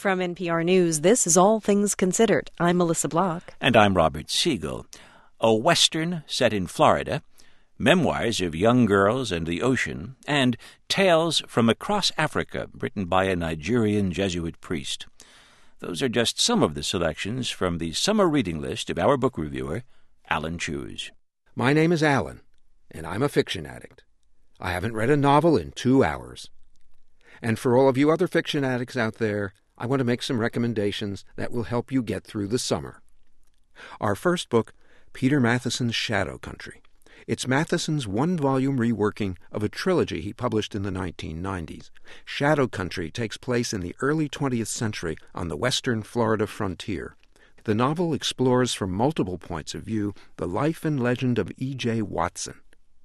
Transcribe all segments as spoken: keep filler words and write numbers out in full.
From N P R News, this is All Things Considered. I'm Melissa Block. And I'm Robert Siegel. A Western set in Florida, memoirs of young girls and the ocean, and tales from across Africa written by a Nigerian Jesuit priest. Those are just some of the selections from the summer reading list of our book reviewer, Alan Cheuse. My name is Alan, and I'm a fiction addict. I haven't read a novel in two hours. And for all of you other fiction addicts out there, I want to make some recommendations that will help you get through the summer. Our first book, Peter Matthiessen's Shadow Country. It's Matthiessen's one-volume reworking of a trilogy he published in the nineteen nineties. Shadow Country takes place in the early twentieth century on the western Florida frontier. The novel explores from multiple points of view the life and legend of E J Watson.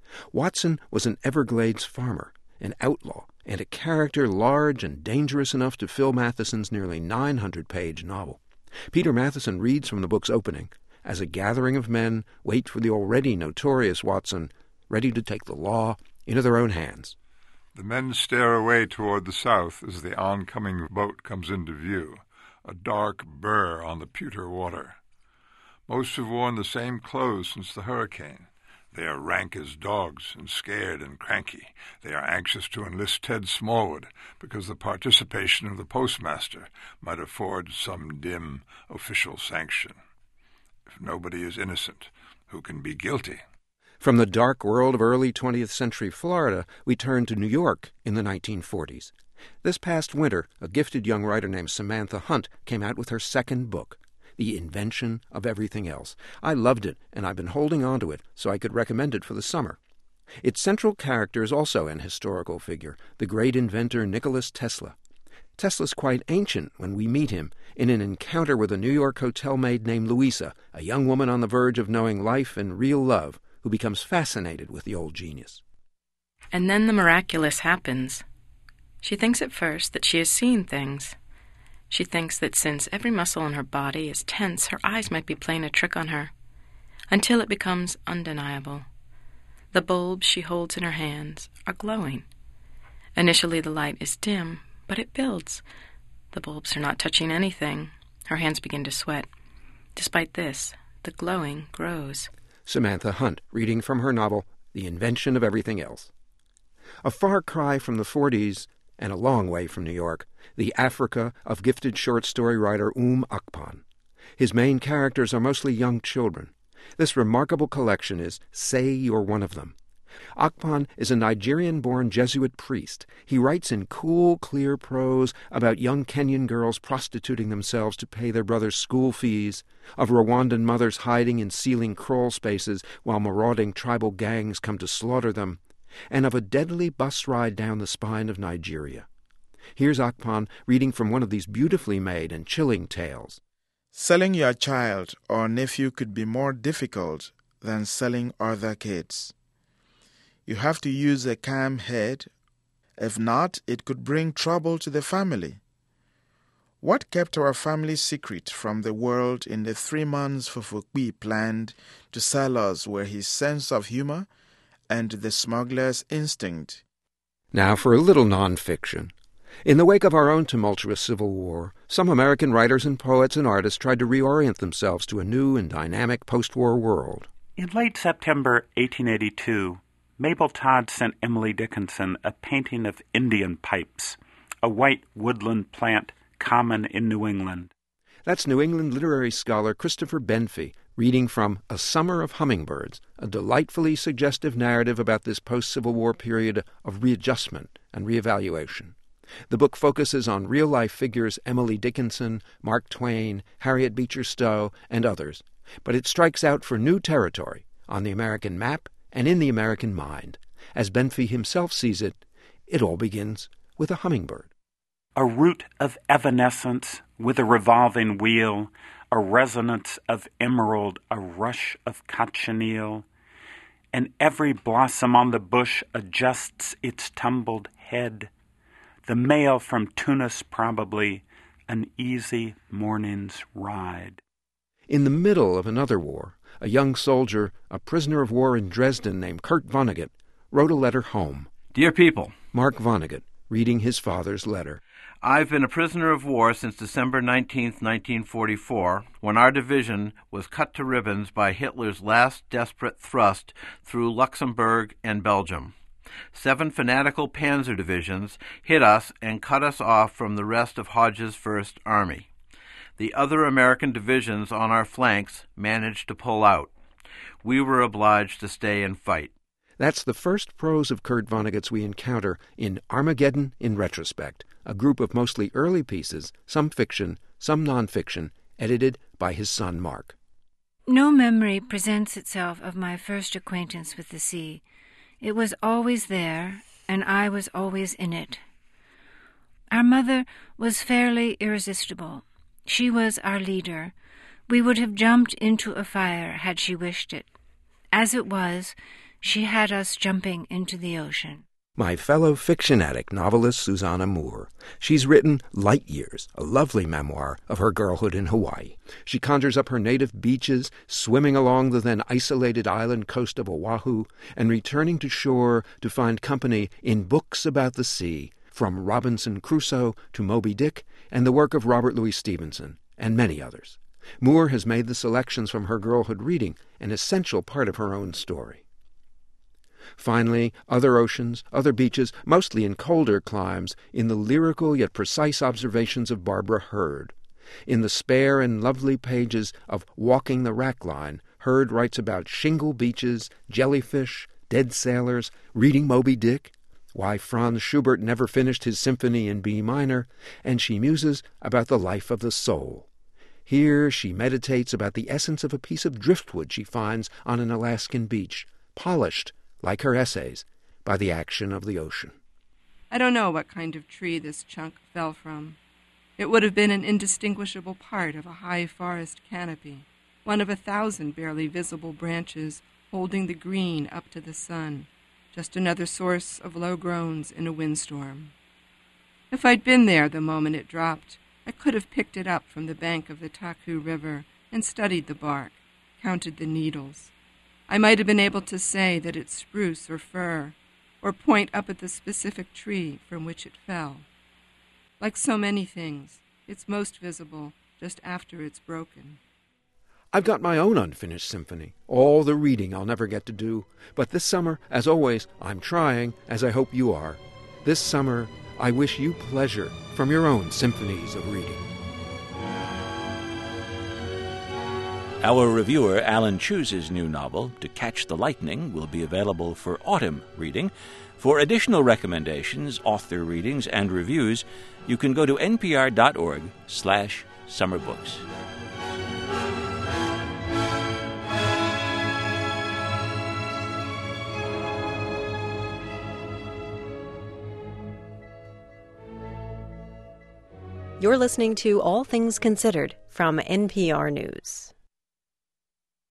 Watson was an Everglades farmer, an outlaw, and a character large and dangerous enough to fill Matthiessen's nearly nine hundred page novel. Peter Matthiesen reads from the book's opening as a gathering of men wait for the already notorious Watson, ready to take the law into their own hands. The men stare away toward the south as the oncoming boat comes into view, a dark burr on the pewter water. Most have worn the same clothes since the hurricane. They are rank as dogs and scared and cranky. They are anxious to enlist Ted Smallwood because the participation of the postmaster might afford some dim official sanction. If nobody is innocent, who can be guilty? From the dark world of early twentieth century Florida, we turn to New York in the nineteen forties. This past winter, a gifted young writer named Samantha Hunt came out with her second book, The Invention of Everything Else. I loved it, and I've been holding on to it so I could recommend it for the summer. Its central character is also an historical figure, the great inventor Nicholas Tesla. Tesla's quite ancient when we meet him in an encounter with a New York hotel maid named Louisa, a young woman on the verge of knowing life and real love, who becomes fascinated with the old genius. And then the miraculous happens. She thinks at first that she has seen things. She thinks that since every muscle in her body is tense, her eyes might be playing a trick on her, until it becomes undeniable. The bulbs she holds in her hands are glowing. Initially the light is dim, but it builds. The bulbs are not touching anything. Her hands begin to sweat. Despite this, the glowing grows. Samantha Hunt, reading from her novel, The Invention of Everything Else. A far cry from the forties, and a long way from New York, the Africa of gifted short story writer Um Akpan. His main characters are mostly young children. This remarkable collection is Say You're One of Them. Akpan is a Nigerian-born Jesuit priest. He writes in cool, clear prose about young Kenyan girls prostituting themselves to pay their brothers' school fees, of Rwandan mothers hiding in ceiling crawl spaces while marauding tribal gangs come to slaughter them, and of a deadly bus ride down the spine of Nigeria. Here's Akpan reading from one of these beautifully made and chilling tales. Selling your child or nephew could be more difficult than selling other kids. You have to use a calm head. If not, it could bring trouble to the family. What kept our family secret from the world in the three months Fufukbi planned to sell us were his sense of humor and the smuggler's instinct. Now for a little nonfiction. In the wake of our own tumultuous Civil War, some American writers and poets and artists tried to reorient themselves to a new and dynamic post-war world. In late September eighteen eighty-two, Mabel Todd sent Emily Dickinson a painting of Indian pipes, a white woodland plant common in New England. That's New England literary scholar Christopher Benfey reading from A Summer of Hummingbirds, a delightfully suggestive narrative about this post-Civil War period of readjustment and reevaluation. The book focuses on real-life figures Emily Dickinson, Mark Twain, Harriet Beecher Stowe, and others, but it strikes out for new territory on the American map and in the American mind. As Benfey himself sees it, it all begins with a hummingbird. A root of evanescence with a revolving wheel, a resonance of emerald, a rush of cochineal, and every blossom on the bush adjusts its tumbled head. The mail from Tunis probably, an easy morning's ride. In the middle of another war, a young soldier, a prisoner of war in Dresden named Kurt Vonnegut, wrote a letter home. Dear people, Mark Vonnegut, reading his father's letter. I've been a prisoner of war since December nineteenth, nineteen forty-four, when our division was cut to ribbons by Hitler's last desperate thrust through Luxembourg and Belgium. Seven fanatical panzer divisions hit us and cut us off from the rest of Hodge's First Army. The other American divisions on our flanks managed to pull out. We were obliged to stay and fight. That's the first prose of Kurt Vonnegut's we encounter in Armageddon in Retrospect, a group of mostly early pieces, some fiction, some nonfiction, edited by his son Mark. No memory presents itself of my first acquaintance with the sea. It was always there, and I was always in it. Our mother was fairly irresistible. She was our leader. We would have jumped into a fire had she wished it. As it was, she had us jumping into the ocean. My fellow fiction addict novelist Susanna Moore. She's written Light Years, a lovely memoir of her girlhood in Hawaii. She conjures up her native beaches, swimming along the then isolated island coast of Oahu, and returning to shore to find company in books about the sea, from Robinson Crusoe to Moby Dick, and the work of Robert Louis Stevenson, and many others. Moore has made the selections from her girlhood reading an essential part of her own story. Finally, other oceans, other beaches, mostly in colder climes, in the lyrical yet precise observations of Barbara Hurd. In the spare and lovely pages of Walking the Rack Line, Hurd writes about shingle beaches, jellyfish, dead sailors, reading Moby Dick, why Franz Schubert never finished his symphony in B minor, and she muses about the life of the soul. Here she meditates about the essence of a piece of driftwood she finds on an Alaskan beach, polished, like her essays, by the action of the ocean. I don't know what kind of tree this chunk fell from. It would have been an indistinguishable part of a high forest canopy, one of a thousand barely visible branches holding the green up to the sun, just another source of low groans in a windstorm. If I'd been there the moment it dropped, I could have picked it up from the bank of the Taku River and studied the bark, counted the needles. I might have been able to say that it's spruce or fir, or point up at the specific tree from which it fell. Like so many things, it's most visible just after it's broken. I've got my own unfinished symphony, all the reading I'll never get to do. But this summer, as always, I'm trying, as I hope you are. This summer, I wish you pleasure from your own symphonies of reading. Our reviewer, Alan Chew's new novel, To Catch the Lightning, will be available for autumn reading. For additional recommendations, author readings, and reviews, you can go to npr.org slash summerbooks. You're listening to All Things Considered from N P R News.